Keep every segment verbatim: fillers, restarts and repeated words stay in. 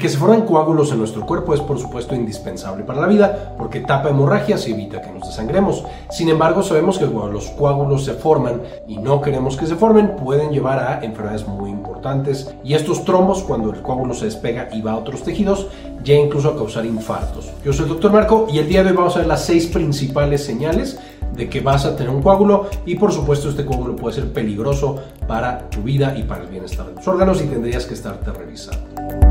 que se formen coágulos en nuestro cuerpo es por supuesto indispensable para la vida porque tapa hemorragias y evita que nos desangremos. Sin embargo, sabemos que cuando los coágulos se forman y no queremos que se formen, pueden llevar a enfermedades muy importantes, y estos trombos, cuando el coágulo se despega y va a otros tejidos, llega incluso a causar infartos. Yo soy el doctor Marco y el día de hoy vamos a ver las seis principales señales de que vas a tener un coágulo, y por supuesto este coágulo puede ser peligroso para tu vida y para el bienestar de tus órganos y tendrías que estarte revisando.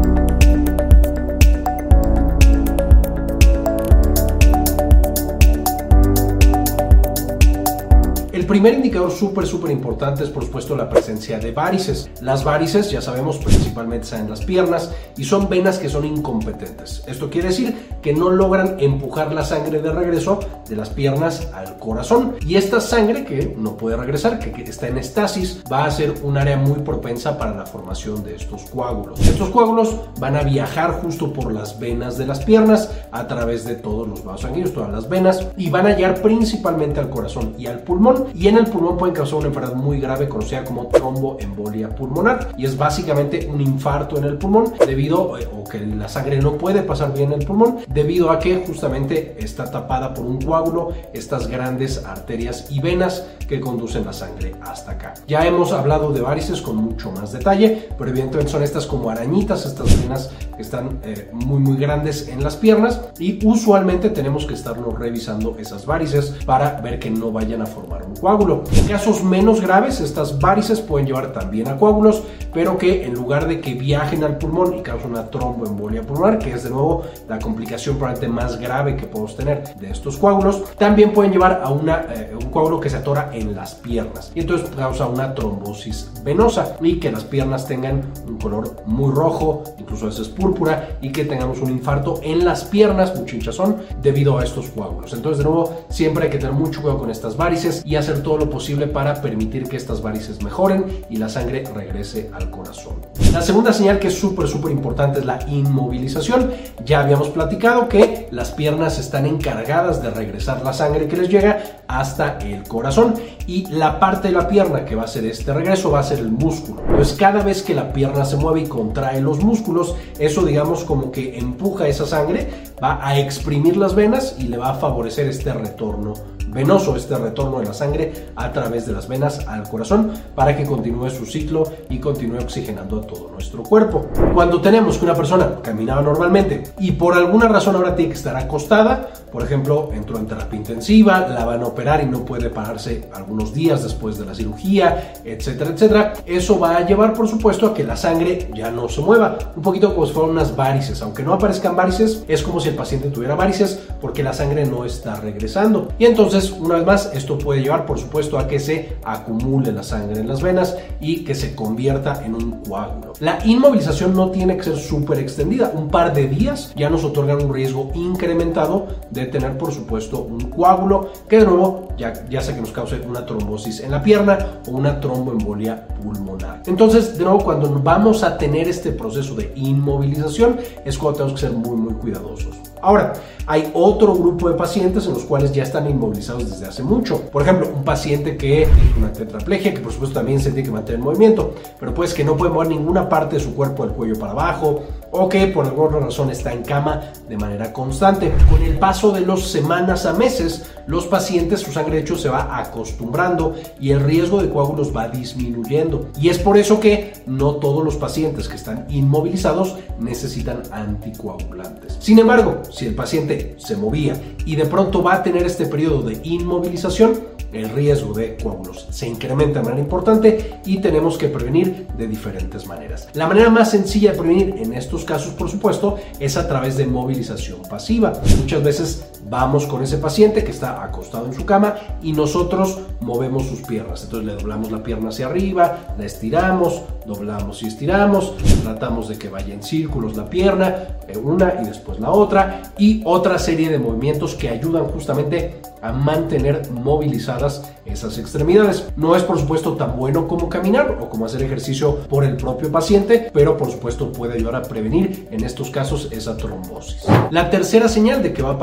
El primer indicador súper súper importante es por supuesto la presencia de varices. Las varices, ya sabemos, principalmente están en las piernas y son venas que son incompetentes. Esto quiere decir que no logran empujar la sangre de regreso de las piernas al corazón, y esta sangre que no puede regresar, que, que está en estasis, va a ser un área muy propensa para la formación de estos coágulos. Estos coágulos van a viajar justo por las venas de las piernas a través de todos los vasos sanguíneos, todas las venas, y van a llegar principalmente al corazón y al pulmón, y en el pulmón pueden causar una enfermedad muy grave conocida como tromboembolia pulmonar, y es básicamente un infarto en el pulmón debido eh, o que la sangre no puede pasar bien en el pulmón debido a que justamente está tapada por un coágulo, estas grandes arterias y venas que conducen la sangre hasta acá. Ya hemos hablado de varices con mucho más detalle, pero evidentemente son estas como arañitas, estas venas que están eh, muy muy grandes en las piernas, y usualmente tenemos que estarnos revisando esas varices para ver que no vayan a formar un coágulo. En casos menos graves, estas varices pueden llevar también a coágulos, pero que en lugar de que viajen al pulmón y causen una tromboembolia pulmonar, que es de nuevo la complicación probablemente más grave que podemos tener de estos coágulos, también pueden llevar a una, eh, un coágulo que se atora en las piernas, y entonces causa una trombosis venosa y que las piernas tengan un color muy rojo, incluso a veces púrpura, y que tengamos un infarto en las piernas, mucha hinchazón debido a estos coágulos. Entonces, de nuevo, siempre hay que tener mucho cuidado con estas varices y hacer todo lo posible para permitir que estas varices mejoren y la sangre regrese al corazón. La segunda señal, que es súper súper importante, es la inmovilización. Ya habíamos platicado que las piernas están encargadas de regresar la sangre que les llega hasta el corazón, y la parte de la pierna que va a hacer este regreso va a ser el músculo. Entonces, cada vez que la pierna se mueve y contrae los músculos, eso digamos como que empuja esa sangre, va a exprimir las venas y le va a favorecer este retorno venoso, este retorno de la sangre a través de las venas al corazón, para que continúe su ciclo y continúe oxigenando a todo nuestro cuerpo. Cuando tenemos que una persona caminaba normalmente y por alguna razón ahora tiene que estar acostada, por ejemplo, entró en terapia intensiva, la van a operar y no puede pararse algunos días después de la cirugía, etcétera, etcétera, eso va a llevar por supuesto a que la sangre ya no se mueva, un poquito como si fueran unas varices. Aunque no aparezcan varices, es como si el paciente tuviera varices porque la sangre no está regresando, y entonces una vez más esto puede llevar por supuesto a que se acumule la sangre en las venas y que se convierta en un coágulo. La inmovilización no tiene que ser súper extendida, un par de días ya nos otorgan un riesgo incrementado de tener por supuesto un coágulo que de nuevo ya, ya sea que nos cause una trombosis en la pierna o una tromboembolia pulmonar. Entonces, de nuevo, cuando vamos a tener este proceso de inmovilización es cuando tenemos que ser muy muy cuidadosos. Ahora, hay otro grupo de pacientes en los cuales ya están inmovilizados desde hace mucho. Por ejemplo, un paciente que tiene una tetraplegia, que por supuesto también se tiene que mantener en movimiento, pero pues que no puede mover ninguna parte de su cuerpo del cuello para abajo, o que por alguna razón está en cama de manera constante. Con el paso de las semanas a meses, los pacientes, su sangre de hecho se va acostumbrando y el riesgo de coágulos va disminuyendo. Y es por eso que no todos los pacientes que están inmovilizados necesitan anticoagulantes. Sin embargo, si el paciente se movía y de pronto va a tener este periodo de inmovilización, el riesgo de coágulos se incrementa de manera importante y tenemos que prevenir de diferentes maneras. La manera más sencilla de prevenir en estos casos, por supuesto, es a través de movilización pasiva. Muchas veces vamos con ese paciente que está acostado en su cama y nosotros movemos sus piernas. Entonces le doblamos la pierna hacia arriba, la estiramos, doblamos y estiramos, tratamos de que vaya en círculos la pierna, una y después la otra, y otra serie de movimientos que ayudan justamente a mantener movilizadas esas extremidades. No es por supuesto tan bueno como caminar o como hacer ejercicio por el propio paciente, pero por supuesto puede ayudar a prevenir en estos casos esa trombosis. La tercera señal de que va a aparecer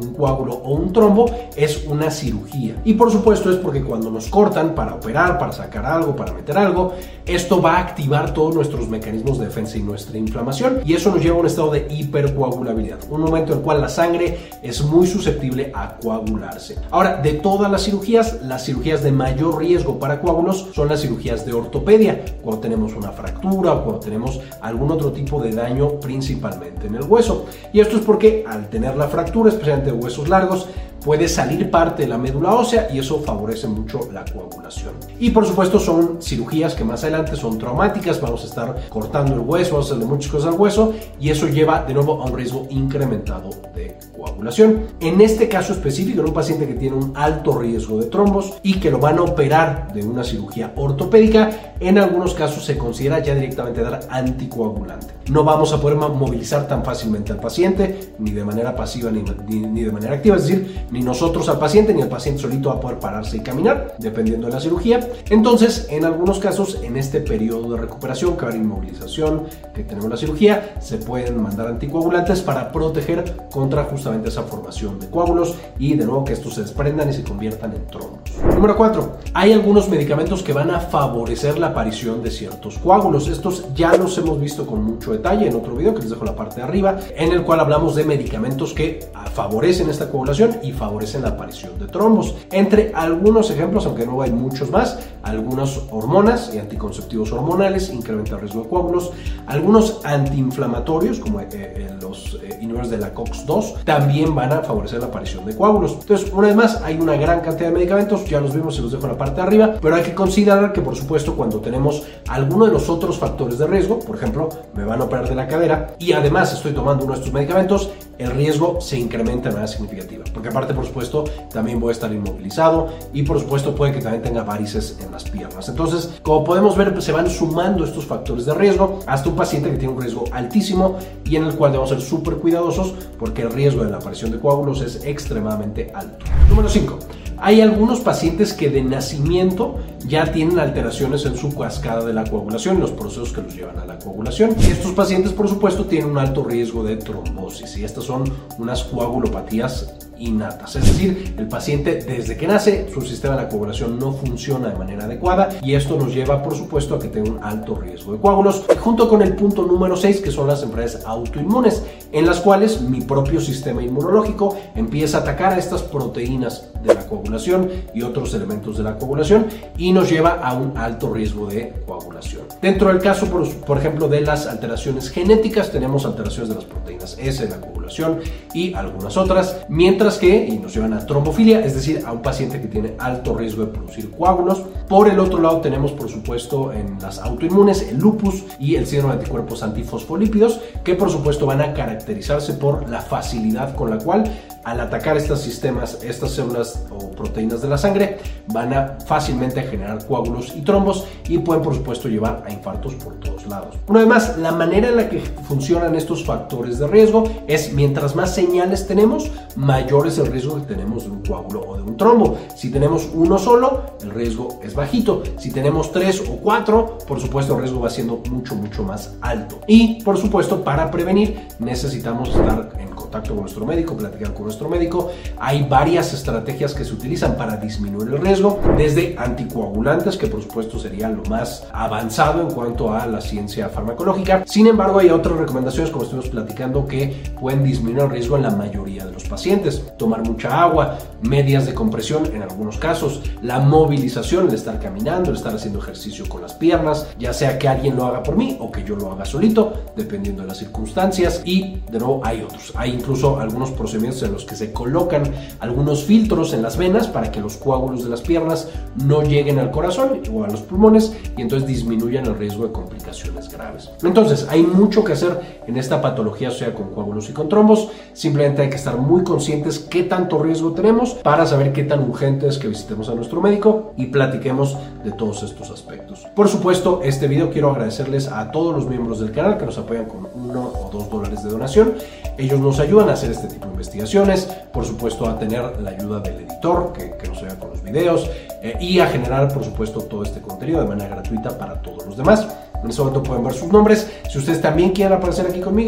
un coágulo o un trombo, es una cirugía. Y por supuesto es porque cuando nos cortan para operar, para sacar algo, para meter algo, esto va a activar todos nuestros mecanismos de defensa y nuestra inflamación, y eso nos lleva a un estado de hipercoagulabilidad, un momento en el cual la sangre es muy susceptible a coagularse. Ahora, de todas las cirugías, las cirugías de mayor riesgo para coágulos son las cirugías de ortopedia, cuando tenemos una fractura o cuando tenemos algún otro tipo de daño, principalmente en el hueso. Y esto es porque al tener la fractura, especialmente de huesos largos, puede salir parte de la médula ósea y eso favorece mucho la coagulación. Y por supuesto son cirugías que más adelante son traumáticas, vamos a estar cortando el hueso, vamos a hacerle muchas cosas al hueso y eso lleva de nuevo a un riesgo incrementado de coagulación. En este caso específico, en un paciente que tiene un alto riesgo de trombos y que lo van a operar de una cirugía ortopédica, en algunos casos se considera ya directamente dar anticoagulante. No vamos a poder movilizar tan fácilmente al paciente, ni de manera pasiva ni, ni, ni de manera activa, es decir, ni nosotros al paciente, ni el paciente solito va a poder pararse y caminar, dependiendo de la cirugía. Entonces, en algunos casos, en este periodo de recuperación, que va a haber inmovilización, que tenemos la cirugía, se pueden mandar anticoagulantes para proteger contra justamente esa formación de coágulos y de nuevo que estos se desprendan y se conviertan en trombos. Número cuatro. Hay algunos medicamentos que van a favorecer la aparición de ciertos coágulos. Estos ya los hemos visto con mucho detalle en otro video que les dejo en la parte de arriba, en el cual hablamos de medicamentos que favorecen esta coagulación y favorecen la aparición de trombos. Entre algunos ejemplos, aunque no hay muchos más, algunas hormonas y anticonceptivos hormonales incrementan el riesgo de coágulos, algunos antiinflamatorios como eh, eh, los eh, inhibidores de la COX dos también van a favorecer la aparición de coágulos. Entonces, una vez más, hay una gran cantidad de medicamentos, ya los vimos y los dejo en la parte de arriba, pero hay que considerar que por supuesto cuando tenemos alguno de los otros factores de riesgo, por ejemplo, me van a operar de la cadera y además estoy tomando uno de estos medicamentos, el riesgo se incrementa de manera significativa, porque aparte por supuesto también voy a estar inmovilizado y por supuesto puede que también tenga varices en las piernas. Entonces, como podemos ver, pues, se van sumando estos factores de riesgo hasta un paciente que tiene un riesgo altísimo y en el cual debemos ser súper cuidadosos porque el riesgo de la aparición de coágulos es extremadamente alto. Número cinco. Hay algunos pacientes que de nacimiento ya tienen alteraciones en su cascada de la coagulación, los procesos que los llevan a la coagulación. Y estos pacientes, por supuesto, tienen un alto riesgo de trombosis y estas son unas coagulopatías innatas, es decir, el paciente desde que nace su sistema de la coagulación no funciona de manera adecuada y esto nos lleva por supuesto a que tenga un alto riesgo de coágulos, junto con el punto número seis, que son las enfermedades autoinmunes, en las cuales mi propio sistema inmunológico empieza a atacar a estas proteínas de la coagulación y otros elementos de la coagulación y nos lleva a un alto riesgo de coagulación. Dentro del caso, por, por ejemplo, de las alteraciones genéticas, tenemos alteraciones de las proteínas S de la coagulación y algunas otras, mientras que, y nos llevan a trombofilia, es decir, a un paciente que tiene alto riesgo de producir coágulos. Por el otro lado tenemos, por supuesto, en las autoinmunes, el lupus y el síndrome de anticuerpos antifosfolípidos, que por supuesto van a caracterizarse por la facilidad con la cual al atacar estos sistemas, estas células o proteínas de la sangre, van a fácilmente generar coágulos y trombos y pueden por supuesto llevar a infartos por todos lados. Una vez más, la manera en la que funcionan estos factores de riesgo es mientras más señales tenemos, mayor es el riesgo que tenemos de un coágulo o de un trombo. Si tenemos uno solo, el riesgo es bajito. Si tenemos tres o cuatro, por supuesto el riesgo va siendo mucho, mucho más alto. Y por supuesto, para prevenir necesitamos estar en contacto con nuestro médico, platicar con nuestro médico. Hay varias estrategias que se utilizan para disminuir el riesgo, desde anticoagulantes, que por supuesto sería lo más avanzado en cuanto a la ciencia farmacológica. Sin embargo, hay otras recomendaciones, como estuvimos platicando, que pueden disminuir el riesgo en la mayoría de los pacientes. Tomar mucha agua, medias de compresión en algunos casos, la movilización, el estar caminando, el estar haciendo ejercicio con las piernas, ya sea que alguien lo haga por mí o que yo lo haga solito, dependiendo de las circunstancias. Y de nuevo hay otros, hay incluso algunos procedimientos en los que se colocan algunos filtros en las venas para que los coágulos de las piernas no lleguen al corazón o a los pulmones y entonces disminuyan el riesgo de complicaciones graves. Entonces hay mucho que hacer en esta patología, o sea con coágulos y con trombos. Simplemente hay que estar muy conscientes qué tanto riesgo tenemos para saber qué tan urgente es que visitemos a nuestro médico y platiquemos de todos estos aspectos. Por supuesto, este video quiero agradecerles a todos los miembros del canal que nos apoyan con uno o dos dólares de donación. Ellos nos ayudan a hacer este tipo de investigaciones, por supuesto a tener la ayuda del editor que, que nos ayuda con los videos eh, y a generar por supuesto todo este contenido de manera gratuita para todos los demás. En este momento pueden ver sus nombres. Si ustedes también quieren aparecer aquí conmigo,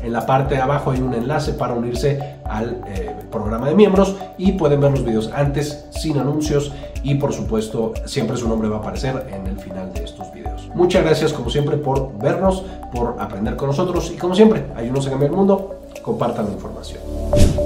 En la parte de abajo hay un enlace para unirse al eh, programa de miembros y pueden ver los videos antes, sin anuncios, y por supuesto siempre su nombre va a aparecer en el final de estos videos. Muchas gracias como siempre por vernos, por aprender con nosotros y como siempre, ayúdenos a cambiar el mundo, compartan la información.